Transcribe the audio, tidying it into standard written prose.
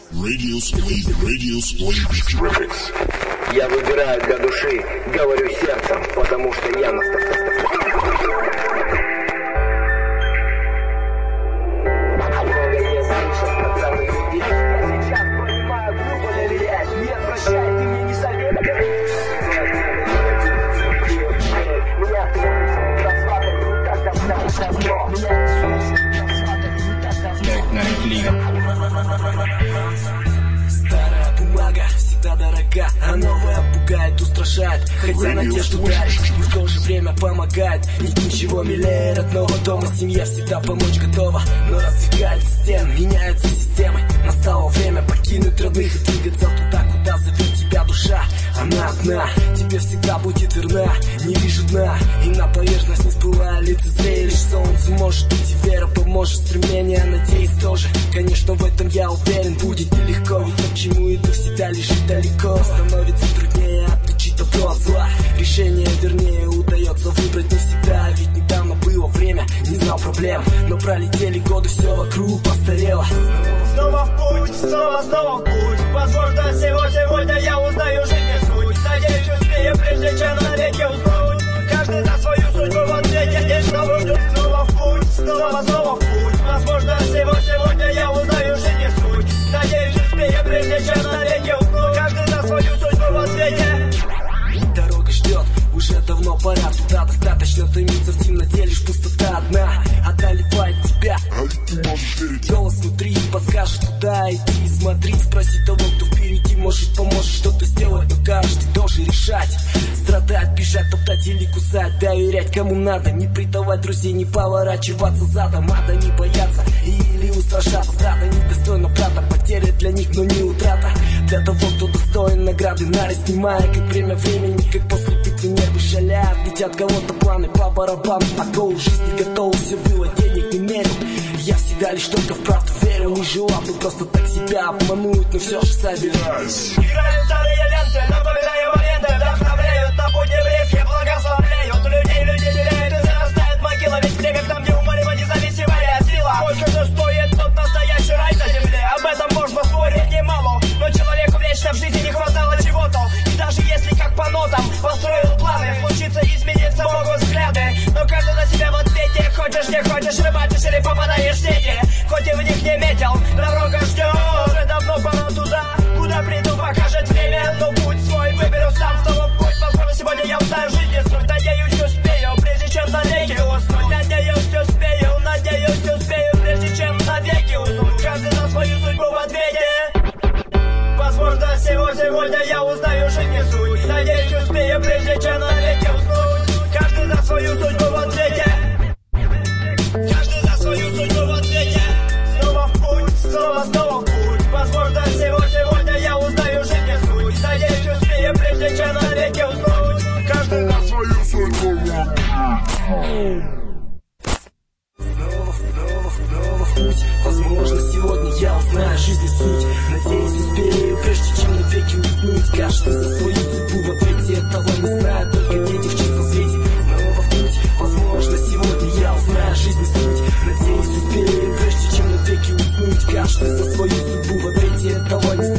Я выбираю для души, говорю сердцем, потому что я Старая бумага всегда дорога, а новая пугает, устрашает. Хотя надежду дарит, и в то же время помогает. Нет ничего милее родного дома. Семья всегда помочь готова, но раздвигаются стены, меняются системы. Настало время покинуть родных и двигаться туда, куда зовет тебя душа. Она одна, тебе всегда будет верна. Не вижу дна, и на поверхность не всплывая лицезрея. Лишь солнце может быть и вера поможет. Стремление, надеюсь, тоже. Конечно, в этом я уверен, будет нелегко. Ведь то, к чему иду, всегда лежит далеко. Становится труднее отличить добро от зла. Решение, вернее, удается выбрать не всегда. Ведь недавно было время, не знал проблем. Но пролетели годы, все вокруг постарело. Снова в путь, снова в путь. Возможно, сегодня я узнаю жизнь суть. Надеюсь, успею, прежде чем навеки уснуть. Каждый за свою судьбу в ответе. Снова в путь, снова в путь. Возможно, сегодня я узнаю жизнь суть. Надеюсь, успею, прежде чем навеки уснуть. Каждый за свою судьбу в ответе. Дорога ждет, уже давно пора туда. Достаточно томиться в темноте, лишь пустота одна одолевает тебя. Голос внутри подскажет, куда идти. Смотри, спроси того, кто впереди. Может, поможет что-то сделать, но каждый должен решать. Страдать, бежать, топтать или кусать. Доверять кому надо, не предавать друзей, не поворачиваться задом. Ада не бояться или устрашаться. Страда недостойна брата, потеря для них, но не утрата. Для того, кто достоин награды, нары снимая, как время времени, как после битвы нервы шалят. Летят кого-то планы по барабану, а кого в жизни готов все было, денег не мерил. Я всегда лишь только в правду верил, не желал бы просто так себя обмануть, но все же собираюсь. Играют старые ленты, напоминаю моменты, вдохновляют на путь еврейский, благословляют людей теряют и зарастает могила. Ведь где, как там, где умолима независимая сила. Сколько же стоит тот настоящий рай на земле? Об этом можно спорить немало, но человеку вечно в жизни не хватало чего-то. И даже если как по нотам построил планы, случится измениться могут взгляды. Но каждый на себя в ответе, хочешь не хочешь, рыбачишь или попадаешь в сети. Хоть и в них не метил, дорога ждет. Уже давно пора туда, куда приду, покажет время. Но путь свой выберу сам, снова в путь. Возможно, сегодня я узнаю жизнь суть. Надеюсь, успею, прежде чем навеки уснуть. Надеюсь, успею, прежде чем навеки уснуть. Каждый за свою судьбу в ответе. Возможно, сегодня я узнаю жизнь суть. Надеюсь, успею, прежде чем навеки уснуть. Каждый за свою судьбу в ответе. Каждый за свою судьбу в ответе. Снова в путь, снова в путь. Возможно, сегодня я узнаю жизнь суть. Надеюсь, успею, прежде чем навеки уснуть. Каждый за свою судьбу в ответе. Снова в путь. Возможно, сегодня я узнаю жизни суть. Надеюсь, успею, прежде чем навеки уснуть. Каждый за свою судьбу в ответе. Этого не знают только дети в чистом свете. Снова в путь. Возможно, сегодня я узнаю жизни суть. Надеюсь, успею, прежде чем навеки уснуть. Каждый за свою судьбу в ответе. Этого не знают.